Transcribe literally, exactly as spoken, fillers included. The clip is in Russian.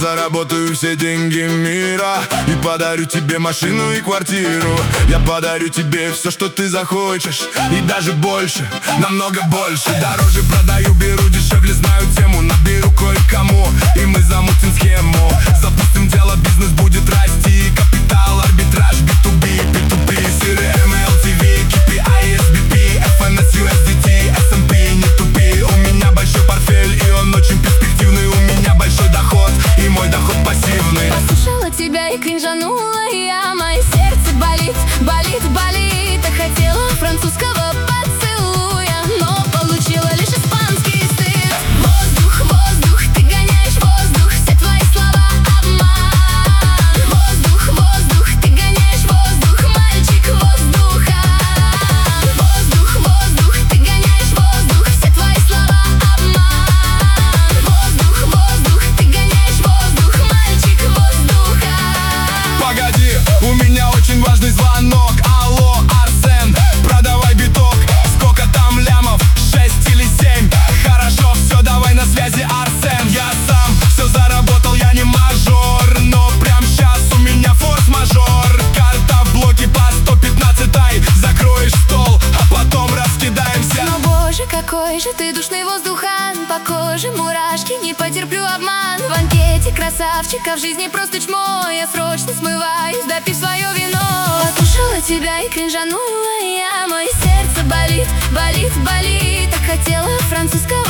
заработаю все деньги мира и подарю тебе машину и квартиру. Я подарю тебе все, что ты захочешь, и даже больше, намного больше. Дороже продаю, беру дешевле, знаю тему, наберу кое-кому, и мы замутим схему. Запустим дело, бизнес будет расти, капитал, арбитраж, би ту би, би ту би, си эр эм, эл ти ви, кей пи ай, эс би пи, эф эн эс, ю эс ди ти, эс эм пи, не тупи. У меня большой портфель, и он очень перспективный. У меня большой доход, и мой доход пассивный. Послушала тебя и кринжанула я, мое сердце болит, болит, болит. А хотела французского поцелуя, но получила лишь испанский стыд. Воздух, воздух, ты гоняешь воздух, все твои слова обман. Воздух, воздух, ты гоняешь воздух, мальчик воздуха. Воздух, воздух, ты гоняешь воздух, все твои слова обман. Воздух, воздух, ты гоняешь воздух, мальчик воздуха. Погоди, у меня очень важный звонок. Алло, Арсен, продавай биток. Сколько там лямов? Шесть или семь? Хорошо, все, давай на связи, Арсен. Я сам все заработал, я не мажор, но прям сейчас у меня форс-мажор. Карта в блоке по сто пятнадцатой. Закроешь стол, а потом раскидаемся. Но боже, какой же ты душный воздухан, по коже мурашки, не потерплю обман. В анкете красавчика, в жизни просто чмо. Я срочно смываюсь, допив свое вино. Послушала тебя и кринжанула я, мое сердце болит, болит, болит. Так хотела французского